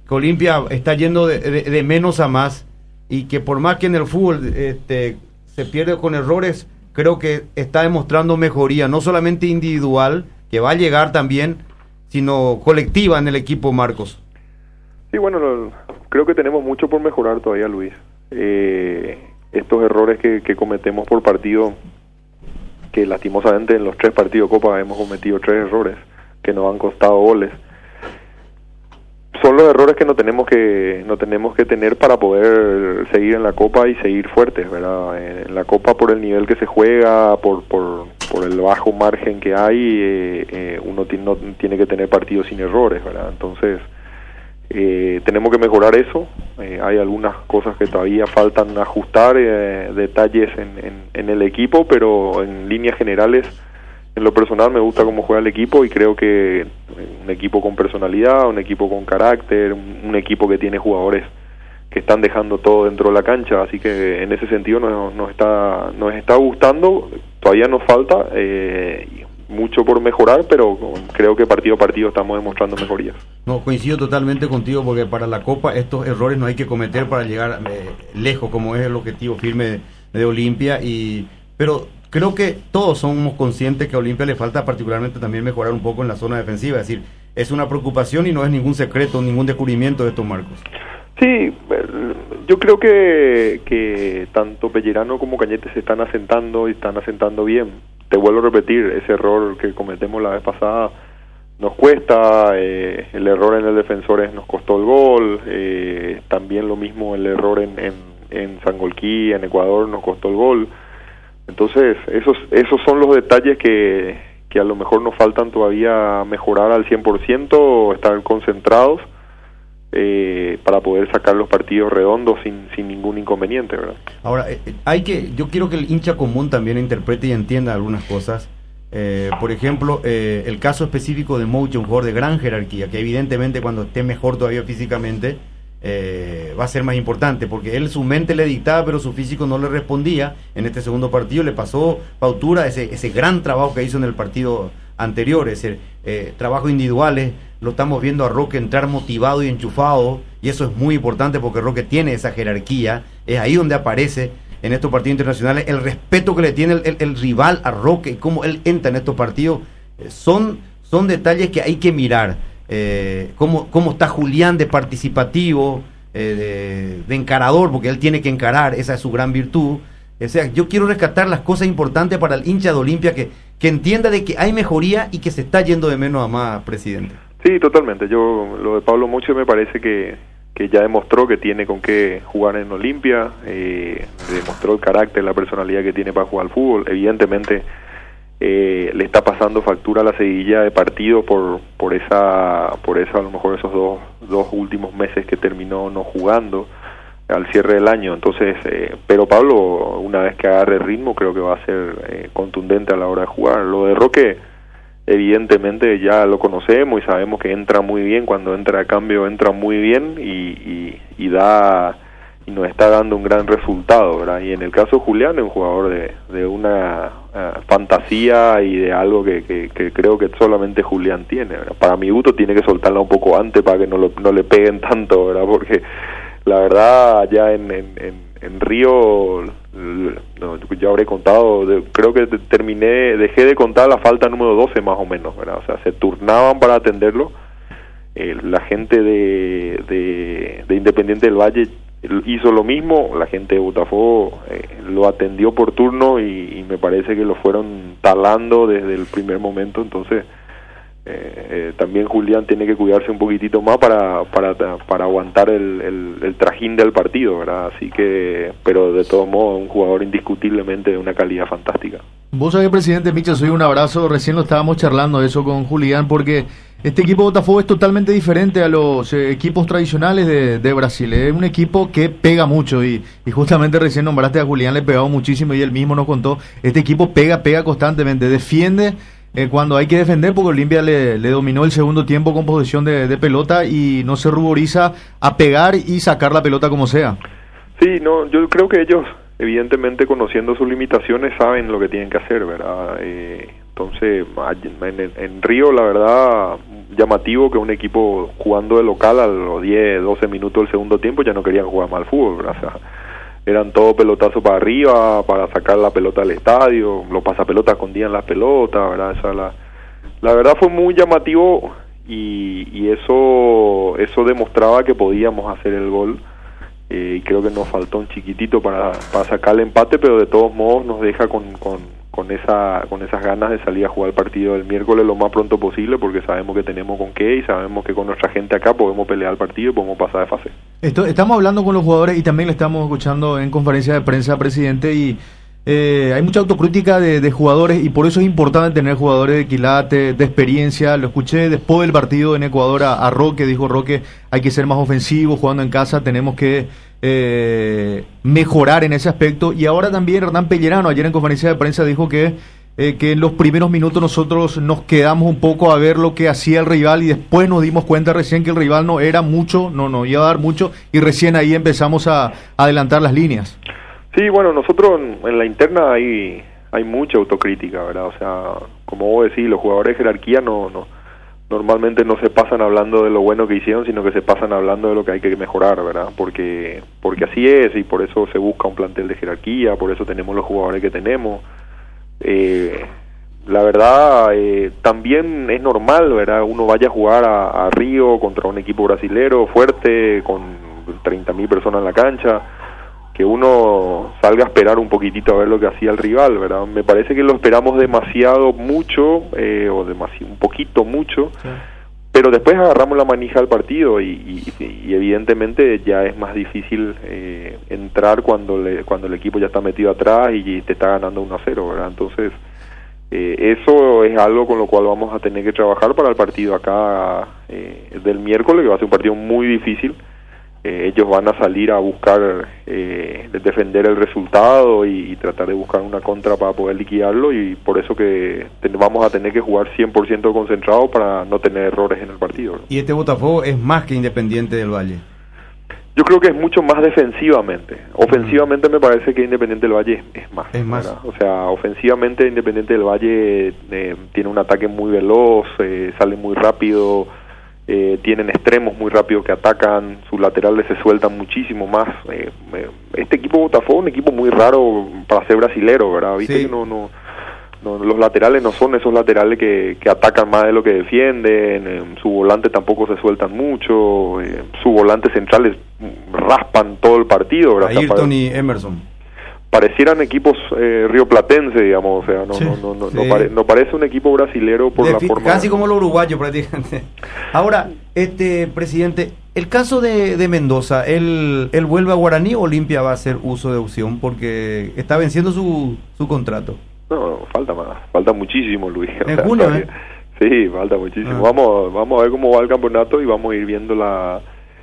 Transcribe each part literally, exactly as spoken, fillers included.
que Olimpia está yendo de, de, de menos a más y que por más que en el fútbol este, se pierde con errores, creo que está demostrando mejoría, no solamente individual, que va a llegar también, sino colectiva en el equipo, Marcos. Sí, bueno, lo, creo que tenemos mucho por mejorar todavía, Luis. Eh, estos errores que, que cometemos por partido, que lastimosamente en los tres partidos de Copa hemos cometido tres errores que nos han costado goles, son los errores que no tenemos que no tenemos que tener para poder seguir en la Copa y seguir fuertes, ¿verdad? En la Copa, por el nivel que se juega, por por, por el bajo margen que hay, eh, eh, uno t- no tiene que tener partidos sin errores, ¿verdad? Entonces eh, tenemos que mejorar eso. Eh, hay algunas cosas que todavía faltan ajustar, eh, detalles en, en, en el equipo, pero en líneas generales, en lo personal me gusta cómo juega el equipo y creo que un equipo con personalidad, un equipo con carácter, un, un equipo que tiene jugadores que están dejando todo dentro de la cancha, así que en ese sentido nos, nos está nos está gustando. Todavía nos falta eh, mucho por mejorar, pero creo que partido a partido estamos demostrando mejorías. No, coincido totalmente contigo, porque para la Copa estos errores no hay que cometer para llegar eh, lejos, como es el objetivo firme de, de Olimpia, y pero creo que todos somos conscientes que a Olimpia le falta particularmente también mejorar un poco en la zona defensiva, es decir, es una preocupación y no es ningún secreto, ningún descubrimiento de estos, Marcos. Sí, yo creo que, que tanto Pellerano como Cañete se están asentando y están asentando bien. Te vuelvo a repetir, ese error que cometemos la vez pasada nos cuesta, eh, el error en el defensor es, nos costó el gol, eh, también lo mismo el error en, en, en Sangolquí, en Ecuador, nos costó el gol. Entonces, esos esos son los detalles que, que a lo mejor nos faltan todavía mejorar al cien por ciento, estar concentrados eh, para poder sacar los partidos redondos sin sin ningún inconveniente, ¿verdad? Ahora, eh, hay que yo quiero que el hincha común también interprete y entienda algunas cosas. Eh, por ejemplo, eh, el caso específico de Mouche, un jugador de gran jerarquía, que evidentemente cuando esté mejor todavía físicamente, Eh, va a ser más importante, porque él su mente le dictaba pero su físico no le respondía. En este segundo partido le pasó factura ese, ese gran trabajo que hizo en el partido anterior, ese eh, trabajo individuales. Lo estamos viendo a Roque entrar motivado y enchufado, y eso es muy importante porque Roque tiene esa jerarquía. Es ahí donde aparece en estos partidos internacionales el respeto que le tiene el, el, el rival a Roque y cómo él entra en estos partidos. eh, son, son detalles que hay que mirar. Eh, cómo, cómo está Julián de participativo, eh, de, de encarador, porque él tiene que encarar, esa es su gran virtud. O sea, yo quiero rescatar las cosas importantes para el hincha de Olimpia, que, que entienda de que hay mejoría y que se está yendo de menos a más, presidente. Sí, totalmente. Yo lo de Pablo Mouche me parece que, que ya demostró que tiene con qué jugar en Olimpia, eh, demostró el carácter, la personalidad que tiene para jugar al fútbol. Evidentemente Eh, le está pasando factura a la seguidilla de partidos por por esa por esa a lo mejor esos dos dos últimos meses que terminó no jugando al cierre del año. Entonces eh, pero Pablo, una vez que agarre ritmo, creo que va a ser eh, contundente a la hora de jugar. Lo de Roque evidentemente ya lo conocemos y sabemos que entra muy bien, cuando entra a cambio entra muy bien y, y, y da y nos está dando un gran resultado, ¿verdad? Y en el caso de Julián, es un jugador de, de una uh, fantasía y de algo que, que, que creo que solamente Julián tiene, ¿verdad? Para mi gusto tiene que soltarla un poco antes para que no, lo, no le peguen tanto, ¿verdad? Porque la verdad allá en, en, en, en Río, no, ya habré contado, de, creo que terminé, dejé de contar la falta número doce más o menos, ¿verdad? O sea, se turnaban para atenderlo. Eh, la gente de, de, de Independiente del Valle hizo lo mismo, la gente de Botafogo eh, lo atendió por turno y, y me parece que lo fueron talando desde el primer momento. Entonces eh, eh, también Julián tiene que cuidarse un poquitito más para para, para aguantar el, el, el trajín del partido, ¿verdad? Así que, pero de todos modos, un jugador indiscutiblemente de una calidad fantástica. Vos sabés, presidente Michel, soy un abrazo, recién lo estábamos charlando eso con Julián, porque este equipo de Botafogo es totalmente diferente a los eh, equipos tradicionales de, de Brasil. Es un equipo que pega mucho y, y justamente recién nombraste a Julián, le pegado muchísimo y él mismo nos contó, este equipo pega, pega constantemente, defiende eh, cuando hay que defender, porque Olimpia le, le dominó el segundo tiempo con posesión de, de pelota y no se ruboriza a pegar y sacar la pelota como sea. Sí, no, yo creo que ellos, evidentemente conociendo sus limitaciones, saben lo que tienen que hacer, ¿verdad? Eh, entonces, en, en Río, la verdad, llamativo que un equipo jugando de local a los diez, doce minutos del segundo tiempo ya no querían jugar más al fútbol, ¿verdad? O sea, eran todo pelotazos para arriba, para sacar la pelota al estadio, los pasapelotas escondían las pelotas, ¿verdad? O sea, la, la verdad fue muy llamativo y, y eso, eso demostraba que podíamos hacer el gol. Eh, y creo que nos faltó un chiquitito para, para sacar el empate, pero de todos modos nos deja con, con, con, esa, con esas ganas de salir a jugar el partido del miércoles lo más pronto posible, porque sabemos que tenemos con qué y sabemos que con nuestra gente acá podemos pelear el partido y podemos pasar de fase. Esto, estamos hablando con los jugadores y también le estamos escuchando en conferencia de prensa, presidente, y eh, hay mucha autocrítica de, de jugadores y por eso es importante tener jugadores de quilate, de experiencia. Lo escuché después del partido en Ecuador a, a Roque, dijo Roque, hay que ser más ofensivos jugando en casa, tenemos que eh, mejorar en ese aspecto. Y ahora también Hernán Pellerano ayer en conferencia de prensa dijo que eh, que en los primeros minutos nosotros nos quedamos un poco a ver lo que hacía el rival y después nos dimos cuenta recién que el rival no era mucho, no nos iba a dar mucho y recién ahí empezamos a, a adelantar las líneas. Sí, bueno, nosotros en, en la interna hay hay mucha autocrítica, ¿verdad? O sea, como vos decís, los jugadores de jerarquía no no normalmente no se pasan hablando de lo bueno que hicieron, sino que se pasan hablando de lo que hay que mejorar, ¿verdad? Porque porque así es y por eso se busca un plantel de jerarquía, por eso tenemos los jugadores que tenemos. Eh, la verdad, eh, también es normal, ¿verdad? Uno vaya a jugar a, a Río contra un equipo brasilero fuerte, con treinta mil personas en la cancha, que uno salga a esperar un poquitito a ver lo que hacía el rival, ¿verdad? Me parece que lo esperamos demasiado mucho, eh, o demasiado, un poquito mucho, sí. Pero después agarramos la manija del partido y, y, y evidentemente ya es más difícil eh, entrar cuando le, cuando el equipo ya está metido atrás y te está ganando uno a cero, ¿verdad? Entonces, eh, eso es algo con lo cual vamos a tener que trabajar para el partido acá eh, del miércoles, que va a ser un partido muy difícil. Eh, ellos van a salir a buscar eh, defender el resultado y, y tratar de buscar una contra para poder liquidarlo y por eso que ten, vamos a tener que jugar cien por ciento concentrado para no tener errores en el partido, ¿no? Y este Botafogo es más que Independiente del Valle. Yo creo que es mucho más defensivamente. Ofensivamente mm. me parece que Independiente del Valle es, es más. Es más. ¿verdad? O sea, ofensivamente Independiente del Valle eh, tiene un ataque muy veloz, eh, sale muy rápido. Eh, tienen extremos muy rápidos que atacan, sus laterales se sueltan muchísimo más. Eh, eh, este equipo Botafogo es un equipo muy raro para ser brasilero, ¿verdad? Viste sí. que no, no, no, los laterales no son esos laterales que, que atacan más de lo que defienden, eh, su volante tampoco se sueltan mucho, eh, su volante centrales raspan todo el partido, ¿verdad? Ayrton y Emerson. Parecieran equipos eh, rioplatense, digamos, o sea, no, sí, no, no, no, sí. no, pare, no parece un equipo brasilero por de la fi- forma... Casi como los uruguayos prácticamente. Ahora, este presidente, el caso de, de Mendoza, ¿él, ¿él vuelve a Guaraní o Olimpia va a hacer uso de opción? Porque está venciendo su, su contrato. No, falta más, falta muchísimo, Luis. En o sea, junio, ¿eh? Sí, falta muchísimo. Ah. Vamos, vamos a ver cómo va el campeonato y vamos a ir viendo la...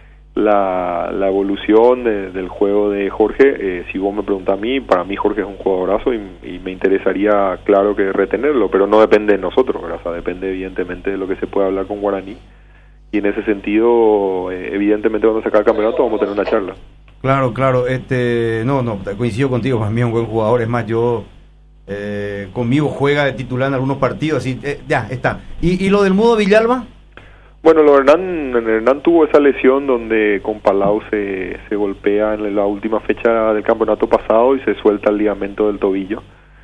La, la evolución de, del juego de Jorge. Eh, si vos me preguntás a mí, para mí Jorge es un jugadorazo y, y me interesaría, claro, que retenerlo, pero no depende de nosotros, ¿verdad? O sea, depende evidentemente de lo que se pueda hablar con Guaraní y en ese sentido, eh, evidentemente cuando se acabe el campeonato vamos a tener una charla. Claro, claro, este, no, no, coincido contigo, para mí es un buen jugador, es más, yo eh, conmigo juega de titular en algunos partidos, así, eh, ya, está. ¿Y, y lo del Mudo Villalba? Bueno, lo Hernán, Hernán tuvo esa lesión donde con Palau se, se golpea en la última fecha del campeonato pasado y se suelta el ligamento del tobillo,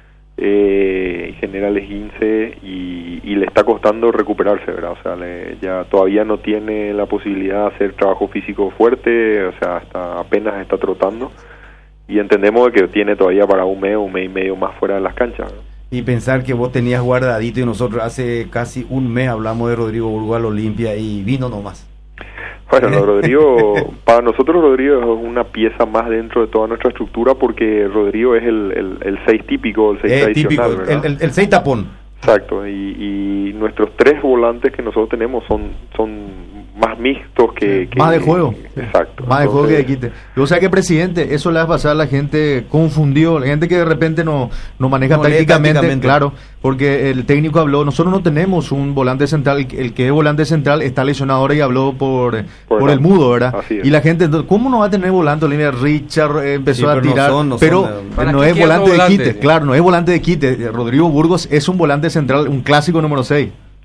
eh, genera el esguince y, y le está costando recuperarse, ¿verdad? O sea, le, ya todavía no tiene la posibilidad de hacer trabajo físico fuerte, o sea, está, apenas está trotando y entendemos que tiene todavía para un mes, un mes y medio más fuera de las canchas, ¿no? Y pensar que vos tenías guardadito y nosotros hace casi un mes hablamos de Rodrigo Burgos al Olimpia y vino nomás. Bueno, no, Rodrigo, para nosotros Rodrigo es una pieza más dentro de toda nuestra estructura porque Rodrigo es el, el, el seis típico, el seis eh, tradicional, típico, ¿verdad? El, el, el seis tapón. Exacto, y, y nuestros tres volantes que nosotros tenemos son son más mixtos que... que más de juego. Exacto. Más entonces, de juego que de quite. O sea que, presidente, eso le va a pasar a la gente confundió, la gente que de repente no, no maneja no tácticamente, tácticamente, claro, porque el técnico habló, nosotros no tenemos un volante central, el, el que es volante central está lesionado ahora y habló por, por, por el, el mudo, ¿verdad? Y la gente, ¿cómo no va a tener volante? Richard eh, empezó sí, a tirar, no son, no pero son, no es volante de quite, claro, no es volante de quite. Rodrigo Burgos es un volante central, un clásico número seis.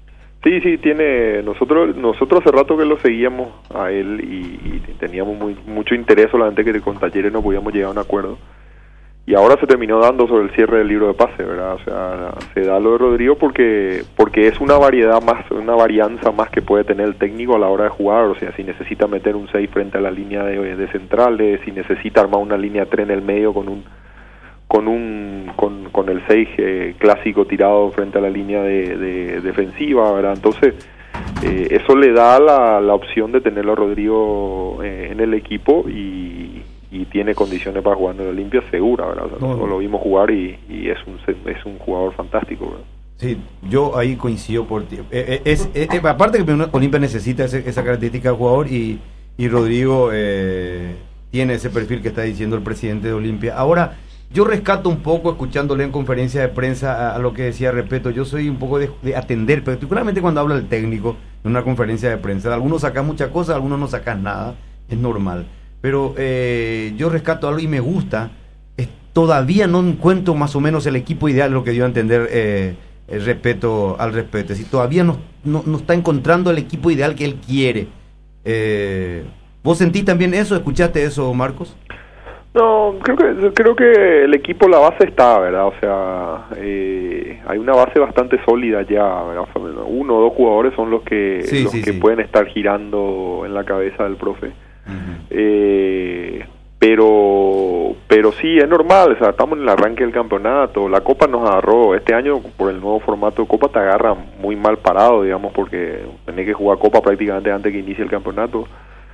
Sí, sí, tiene, nosotros nosotros hace rato que lo seguíamos a él y, y teníamos muy, mucho interés, solamente que con Talleres no podíamos llegar a un acuerdo. Y ahora se terminó dando sobre el cierre del libro de pase, ¿verdad? O sea, se da lo de Rodrigo porque porque es una variedad más, una varianza más que puede tener el técnico a la hora de jugar. O sea, si necesita meter un seis frente a la línea de, de centrales, si necesita armar una línea tres en el medio con un con un con, con el seis eh, clásico tirado frente a la línea de, de defensiva, ¿verdad? Entonces, eh, eso le da la, la opción de tenerlo a Rodrigo eh, en el equipo y y tiene condiciones para jugar en el Olimpia segura, ¿verdad? O sea, nosotros lo vimos jugar y, y es un es un jugador fantástico, ¿verdad? Sí, yo ahí coincido por ti. Eh, es, es, es, aparte que Olimpia necesita ese, esa característica de jugador y, y Rodrigo eh, tiene ese perfil que está diciendo el presidente de Olimpia. Ahora, yo rescato un poco, escuchándole en conferencia de prensa a, a lo que decía Repetto, yo soy un poco de, de atender, particularmente cuando habla el técnico en una conferencia de prensa. Algunos sacan muchas cosas, algunos no sacan nada, es normal. Pero eh, yo rescato algo y me gusta. Es, todavía no encuentro más o menos el equipo ideal, lo que dio a entender eh, el respeto al respeto. Es decir, todavía no, no, no está encontrando el equipo ideal que él quiere. Eh, ¿Vos sentís también eso? ¿Escuchaste eso, Marcos? No, creo que creo que el equipo, la base está, ¿verdad? O sea, eh, hay una base bastante sólida ya, ¿verdad? O sea, uno o dos jugadores son los que sí, los sí, que sí. pueden estar girando en la cabeza del profe. Uh-huh. Eh, pero pero sí, es normal, o sea, estamos en el arranque del campeonato, la Copa nos agarró, este año por el nuevo formato de Copa te agarra muy mal parado, digamos, porque tenés que jugar Copa prácticamente antes que inicie el campeonato.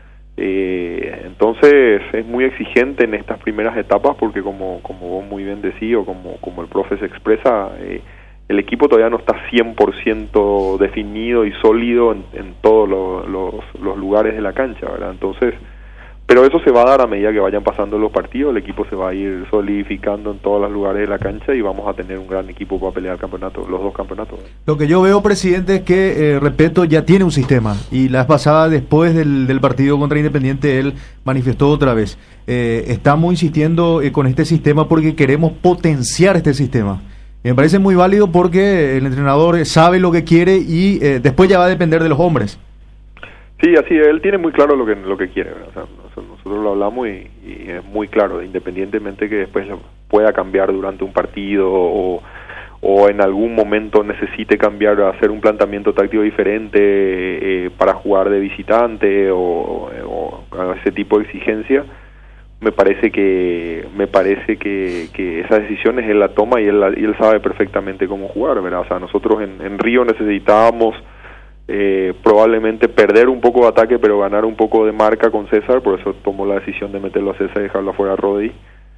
Eh, entonces es muy exigente en estas primeras etapas porque como como vos muy bien decís o como, como el profe se expresa, eh, el equipo todavía no está cien por ciento definido y sólido en, en todos los, los, los lugares de la cancha, ¿verdad? Entonces, pero eso se va a dar a medida que vayan pasando los partidos, el equipo se va a ir solidificando en todos los lugares de la cancha y vamos a tener un gran equipo para pelear el campeonato, los dos campeonatos, ¿verdad? Lo que yo veo, presidente, es que, eh, Repetto ya tiene un sistema y la vez pasada, después del, del partido contra Independiente, él manifestó otra vez. Eh, estamos insistiendo eh, con este sistema porque queremos potenciar este sistema. Me parece muy válido porque el entrenador sabe lo que quiere y eh, después ya va a depender de los hombres. Sí, así es, él tiene muy claro lo que lo que quiere, ¿verdad? O sea, nosotros, nosotros lo hablamos y, y es muy claro, independientemente que después pueda cambiar durante un partido o, o en algún momento necesite cambiar, hacer un planteamiento táctico diferente eh, para jugar de visitante o, o ese tipo de exigencia. Me parece que me parece que, que esas decisiones él la toma y él, la, y él sabe perfectamente cómo jugar, ¿verdad? O sea, nosotros en, en Río necesitábamos eh, probablemente perder un poco de ataque, pero ganar un poco de marca con César, por eso tomó la decisión de meterlo a César y dejarlo afuera a Rodi.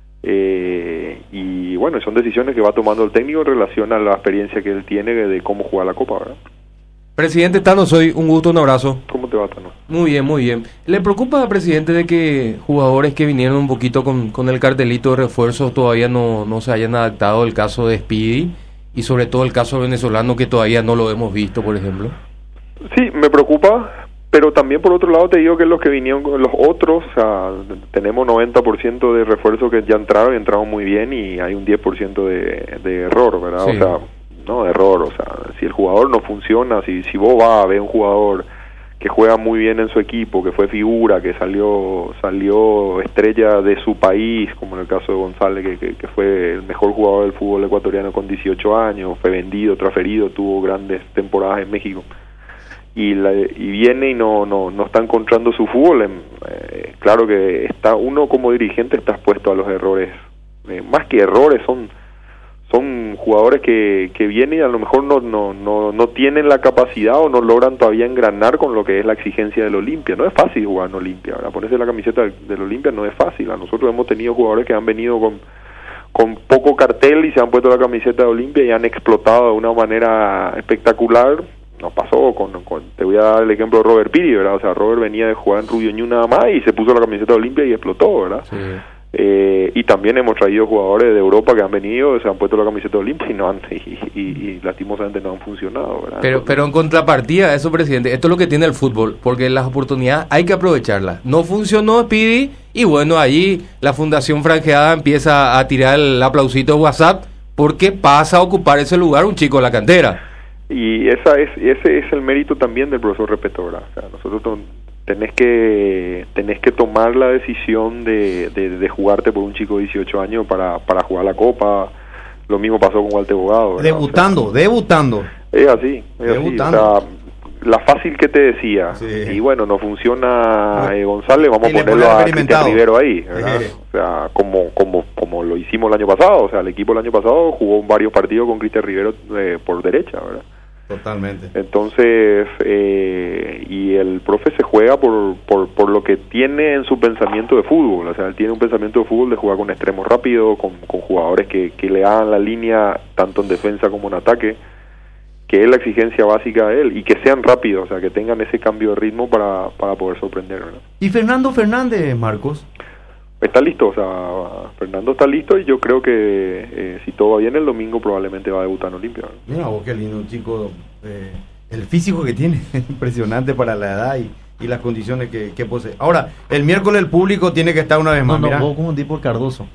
Eh, y bueno, son decisiones que va tomando el técnico en relación a la experiencia que él tiene de, de cómo jugar la Copa, ¿verdad? Presidente Tano, soy un gusto, un abrazo. ¿Cómo te va, Tano? Muy bien, muy bien. ¿Le preocupa, presidente, de que jugadores que vinieron un poquito con, con el cartelito de refuerzos todavía no, no se hayan adaptado? El caso de Speedy y sobre todo el caso venezolano que todavía no lo hemos visto, por ejemplo. Sí, me preocupa, pero también por otro lado te digo que los que vinieron, los otros, o sea, tenemos noventa por ciento de refuerzos que ya entraron y entraron muy bien y hay un diez por ciento de, de error, ¿verdad? Sí. O sea, no, error, o sea, si el jugador no funciona, si si vos vas a ver un jugador que juega muy bien en su equipo, que fue figura, que salió salió estrella de su país, como en el caso de González, que, que, que fue el mejor jugador del fútbol ecuatoriano con dieciocho años, fue vendido, transferido, tuvo grandes temporadas en México, y, la, y viene y no no no está encontrando su fútbol, eh, claro que está uno como dirigente está expuesto a los errores, eh, más que errores son son jugadores que, que vienen y a lo mejor no, no, no, no tienen la capacidad o no logran todavía engranar con lo que es la exigencia del Olimpia. No es fácil jugar en Olimpia, ¿verdad? Ponerse la camiseta del, del Olimpia no es fácil. A nosotros hemos tenido jugadores que han venido con, con poco cartel y se han puesto la camiseta de Olimpia y han explotado de una manera espectacular. Nos pasó con, con, te voy a dar el ejemplo de Robert Piri, ¿verdad? O sea, Robert venía de jugar en Rubio Ñu nada más y se puso la camiseta de Olimpia y explotó, ¿verdad? Sí. Eh, y también hemos traído jugadores de Europa que han venido, se han puesto la camiseta de Olimpia y no han y, y, y lastimosamente no han funcionado, ¿verdad? Pero, Entonces, pero en contrapartida a eso, presidente, esto es lo que tiene el fútbol, porque las oportunidades hay que aprovecharlas. No funcionó Speedy y bueno, allí la Fundación Franjeada empieza a tirar el aplausito de WhatsApp porque pasa a ocupar ese lugar un chico de la cantera. Y esa es ese es el mérito también del profesor Repetora. O sea, nosotros tenés que tenés que tomar la decisión de, de, de jugarte por un chico de dieciocho años para, para jugar la Copa. Lo mismo pasó con Walter Bogado, ¿verdad? Debutando, o sea, debutando. Es así, es debutando. así. O sea, la fácil que te decía, sí. Y bueno, no funciona eh, González, vamos a ponerlo a Cristian Rivero ahí, ¿verdad? Sí. O sea, como como como lo hicimos el año pasado, o sea, el equipo el año pasado jugó varios partidos con Cristian Rivero eh, por derecha, ¿verdad? Totalmente. Entonces, eh, y el profe se juega por, por por lo que tiene en su pensamiento de fútbol, o sea, él tiene un pensamiento de fútbol de jugar con extremos rápidos, con, con jugadores que, que le hagan la línea tanto en defensa como en ataque, que es la exigencia básica de él, y que sean rápidos, o sea, que tengan ese cambio de ritmo para, para poder sorprender, ¿verdad? ¿Y Fernando Fernández, Marcos? Está listo, o sea, Fernando está listo, y yo creo que eh, si todo va bien el domingo probablemente va a debutar en Olimpia, ¿verdad? Mira vos, qué lindo, un chico, eh, el físico que tiene es impresionante para la edad y, y las condiciones que, que posee. Ahora, el miércoles el público tiene que estar una vez más. No, no, mirá. vos como un tipo Cardoso.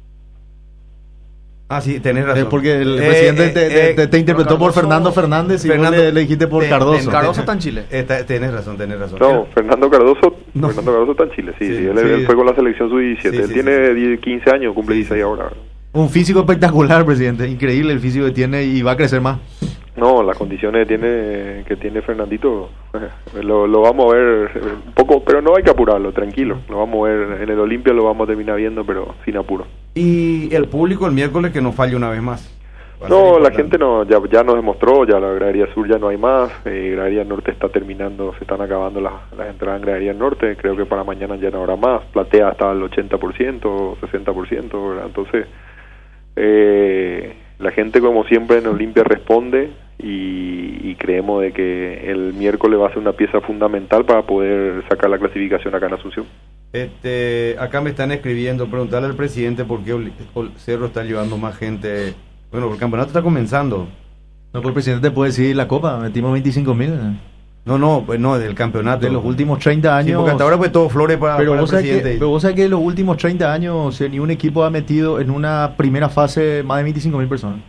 Ah, sí, tenés razón. Es porque el eh, presidente eh, te, eh, te, te interpretó Cardoso, por Fernando Fernández y Fernando, vos le, le dijiste por ten, Cardoso. Ten, Cardoso está en Chile. Está, tenés razón, tenés razón. No, Fernando Cardoso, no. Fernando Cardoso está en Chile, sí, sí, sí, él, sí. él fue con la selección sub diecisiete, Sí, él sí, tiene sí. quince años, cumple sí, dieciséis sí. ahora. Un físico espectacular, presidente, increíble el físico que tiene y va a crecer más. No, las condiciones que tiene, que tiene Fernandito, lo, lo vamos a ver un poco, pero no hay que apurarlo, tranquilo, lo vamos a ver, en el Olimpia lo vamos a terminar viendo, pero sin apuro. Y el público el miércoles que no falle una vez más. No, la gente no ya ya nos demostró, ya la gradería sur ya no hay más, eh, gradería norte está terminando, se están acabando las, las entradas en gradería norte, creo que para mañana ya no habrá más, platea está al ochenta por ciento, sesenta por ciento, ¿verdad? Entonces, eh, la gente como siempre en Olimpia responde y, y creemos de que el miércoles va a ser una pieza fundamental para poder sacar la clasificación acá en Asunción. Este, acá me están escribiendo, preguntarle al presidente por qué Ol- Ol- Cerro está llevando más gente. Bueno, el campeonato está comenzando. No, pues el presidente puede decir la Copa, metimos veinticinco mil. No, no, pues no, del campeonato. De los últimos treinta años. Sí, porque hasta ahora pues todo flores para, pero para el vos sabés presidente. que, pero vos sabés que en los últimos treinta años eh, ni un equipo ha metido en una primera fase más de veinticinco mil personas.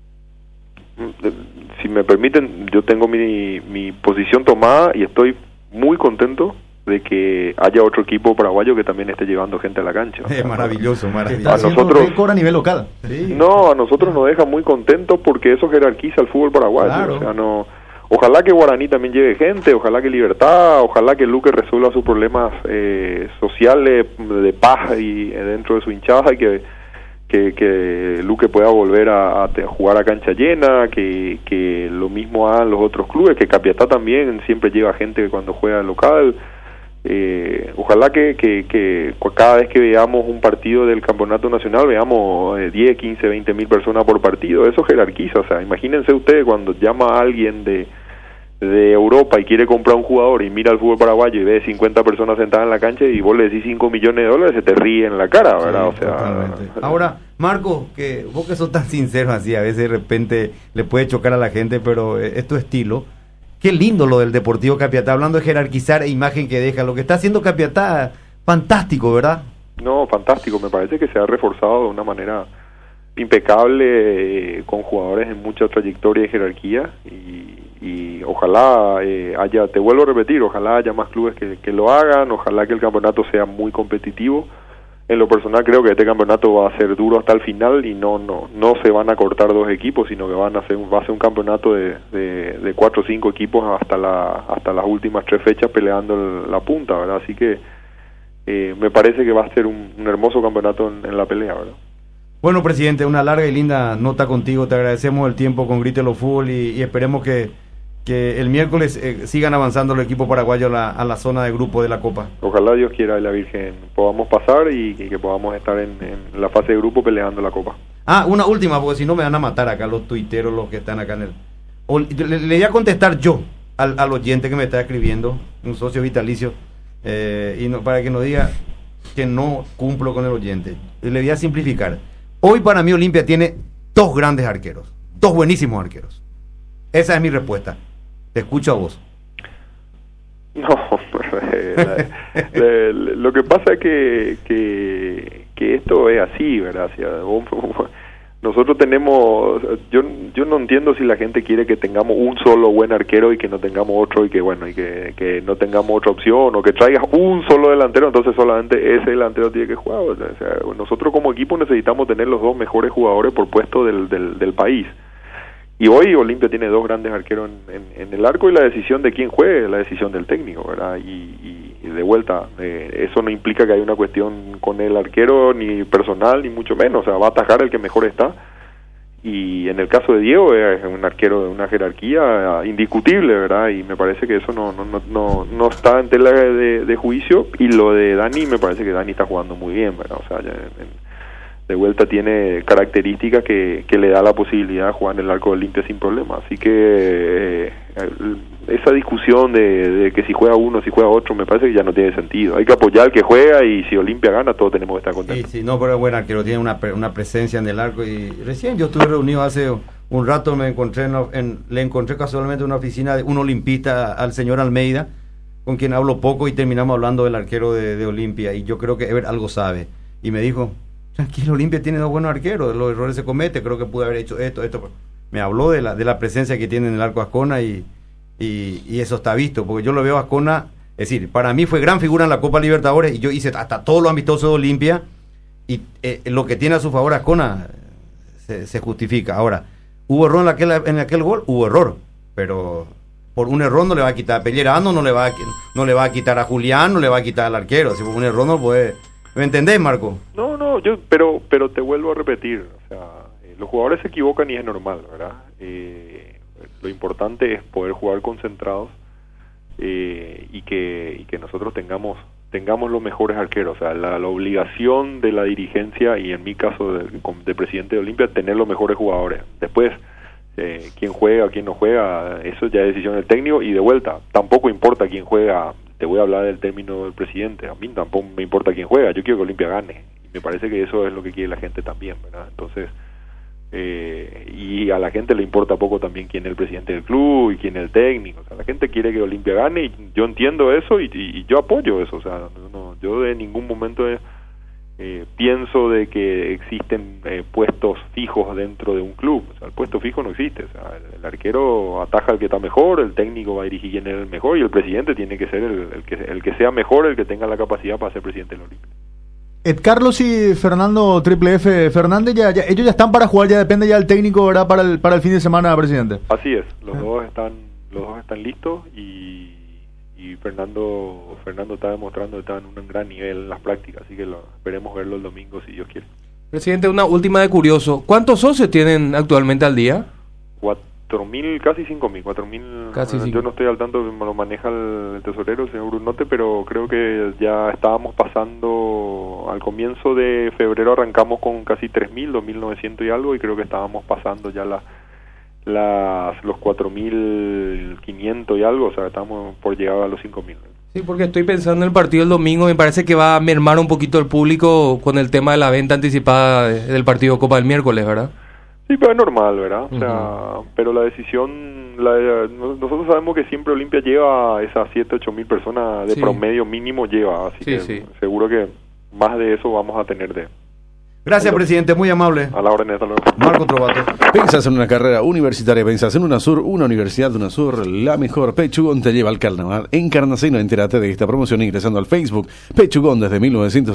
Si me permiten, yo tengo mi, mi posición tomada y estoy muy contento de que haya otro equipo paraguayo que también esté llevando gente a la cancha. Es eh, maravilloso, maravilloso. Está haciendo nosotros, récord a nivel local. Sí. No, a nosotros nos deja muy contentos porque eso jerarquiza el fútbol paraguayo. Claro. O sea, no, ojalá que Guaraní también lleve gente, ojalá que Libertad, ojalá que Luque resuelva sus problemas eh, sociales de paz y eh, dentro de su hinchada y que que, que Luque pueda volver a, a jugar a cancha llena, que, que lo mismo hagan los otros clubes, que Capiatá también siempre lleva gente cuando juega local. Eh, ojalá que, que, que cada vez que veamos un partido del campeonato nacional veamos eh, diez, quince, veinte mil personas por partido. Eso jerarquiza, o sea, imagínense ustedes cuando llama a alguien de de Europa y quiere comprar un jugador y mira el fútbol paraguayo y ve cincuenta personas sentadas en la cancha y vos le decís cinco millones de dólares, se te ríe en la cara, ¿verdad? Sí, o sea, totalmente. Ahora, Marco, que vos que sos tan sincero así, a veces de repente le puede chocar a la gente, pero eh, es tu estilo. Qué lindo lo del Deportivo Capiatá, hablando de jerarquizar e imagen que deja. Lo que está haciendo Capiatá, fantástico, ¿verdad? No, fantástico. Me parece que se ha reforzado de una manera impecable, eh, con jugadores en mucha trayectoria y jerarquía. Y, y ojalá eh, haya, te vuelvo a repetir, ojalá haya más clubes que, que lo hagan, ojalá que el campeonato sea muy competitivo. En lo personal creo que este campeonato va a ser duro hasta el final y no no no se van a cortar dos equipos, sino que van a ser va a ser un campeonato de, de, de cuatro o cinco equipos hasta la hasta las últimas tres fechas peleando el, la punta, ¿verdad? Así que eh, me parece que va a ser un, un hermoso campeonato en, en la pelea, ¿verdad? Bueno, presidente, una larga y linda nota contigo. Te agradecemos el tiempo con Grítelo Fútbol y, y esperemos que que el miércoles eh, sigan avanzando los equipos paraguayos a la, a la zona de grupo de la Copa. Ojalá Dios quiera y la Virgen podamos pasar y, y que podamos estar en, en la fase de grupo peleando la Copa. Ah, una última, porque si no me van a matar acá los tuiteros, los que están acá en el... O, le, le voy a contestar yo al, al oyente que me está escribiendo, un socio vitalicio, eh, y no, para que no diga que no cumplo con el oyente. Le voy a simplificar. Hoy para mí Olimpia tiene dos grandes arqueros, dos buenísimos arqueros. Esa es mi respuesta. Te escucho a vos. No, la, la, lo que pasa es que, que, que esto es así, ¿verdad? O sea, vos, nosotros tenemos, yo yo no entiendo si la gente quiere que tengamos un solo buen arquero y que no tengamos otro y que bueno, y que, que no tengamos otra opción, o que traigas un solo delantero, entonces solamente ese delantero tiene que jugar. O sea, nosotros como equipo necesitamos tener los dos mejores jugadores por puesto del, del, del país. Y hoy Olimpia tiene dos grandes arqueros en, en, en el arco, y la decisión de quién juegue es la decisión del técnico, ¿verdad? Y, y, y de vuelta, eh, eso no implica que haya una cuestión con el arquero ni personal, ni mucho menos. O sea, va a atajar el que mejor está. Y en el caso de Diego es un arquero de una jerarquía indiscutible, ¿verdad? Y me parece que eso no no no no, no está en tela de, de juicio. Y lo de Dani, me parece que Dani está jugando muy bien, ¿verdad? O sea, ya en, de vuelta tiene características que, que le da la posibilidad de jugar en el arco de Olimpia sin problema. Así que eh, esa discusión de, de que si juega uno, si juega otro, me parece que ya no tiene sentido. Hay que apoyar al que juega, y si Olimpia gana, todos tenemos que estar contentos. Sí, sí, no, pero es buen arquero, tiene una, una presencia en el arco. Y recién yo estuve reunido hace un rato, me encontré en, en, le encontré casualmente en una oficina de un olimpista, al señor Almeida, con quien hablo poco, y terminamos hablando del arquero de, de Olimpia, y yo creo que Ever algo sabe. Y me dijo: tranquilo, Olimpia tiene dos buenos arqueros, los errores se cometen, creo que pude haber hecho esto, esto. Me habló de la de la presencia que tiene en el arco Ascona, y, y, y eso está visto, porque yo lo veo a Ascona, es decir, para mí fue gran figura en la Copa Libertadores, y yo hice hasta todos los amistosos de Olimpia, y eh, lo que tiene a su favor Ascona se, se justifica. Ahora, ¿hubo error en aquel, en aquel gol? Hubo error, pero por un error no le va a quitar a Pellerano, no le va a, no le va a quitar a Julián, no le va a quitar al arquero. Si por un error no puede... ¿Me entendés, Marco? No, no, yo, pero, pero te vuelvo a repetir, o sea, eh, los jugadores se equivocan y es normal, ¿verdad? Eh, lo importante es poder jugar concentrados, eh, y que y que nosotros tengamos tengamos los mejores arqueros. O sea, la, la obligación de la dirigencia, y en mi caso de, de presidente de Olimpia, tener los mejores jugadores. Después, eh, quién juega, quién no juega, eso ya es decisión del técnico. Y de vuelta, tampoco importa quién juega. Te voy a hablar del término del presidente. A mí tampoco me importa quién juega, yo quiero que Olimpia gane, y me parece que eso es lo que quiere la gente también, ¿verdad? Entonces, eh, y a la gente le importa poco también quién es el presidente del club y quién es el técnico. O sea, la gente quiere que Olimpia gane, y yo entiendo eso, y, y, y yo apoyo eso. O sea, no, yo de ningún momento he, eh, pienso de que existen eh, puestos fijos dentro de un club. O sea, el puesto fijo no existe. O sea, el, el arquero ataja al que está mejor, el técnico va a dirigir quién es el mejor, y el presidente tiene que ser el, el que el que sea mejor, el que tenga la capacidad para ser presidente del Olimpia. Ed Carlos y Fernando Triple F Fernández, ya, ya, ellos ya están para jugar, ya depende ya del técnico, ¿verdad? Para el, para el fin de semana, presidente. Así es, los dos están los dos están listos, y y Fernando Fernando está demostrando que está en un gran nivel en las prácticas, así que lo, esperemos verlo el domingo si Dios quiere. Presidente, una última de curioso, ¿cuántos socios tienen actualmente al día? Cuatro mil, casi cinco mil, cuatro mil. Casi cinco. Yo no estoy al tanto, me lo maneja el, el tesorero, el señor Brunote, pero creo que ya estábamos pasando, al comienzo de febrero arrancamos con casi tres mil, dos mil novecientos y algo, y creo que estábamos pasando ya la las los cuatro mil quinientos y algo, o sea, estamos por llegar a los cinco mil. Sí, porque estoy pensando en el partido del domingo, me parece que va a mermar un poquito el público con el tema de la venta anticipada del partido Copa del miércoles, ¿verdad? Sí, pero es normal, ¿verdad? O sea, uh-huh. Pero la decisión, la, nosotros sabemos que siempre Olimpia lleva esas siete, ocho mil personas de sí. promedio mínimo lleva, así sí, que sí. seguro que más de eso vamos a tener de... Gracias, presidente, muy amable. A la orden, hasta luego. Marco Trovato. Pensás en una carrera universitaria, pensás en UNASUR, una universidad de UNASUR, la mejor. Pechugón te lleva al carnaval. En Carnaceno, entérate de esta promoción ingresando al Facebook Pechugón desde mil novecientos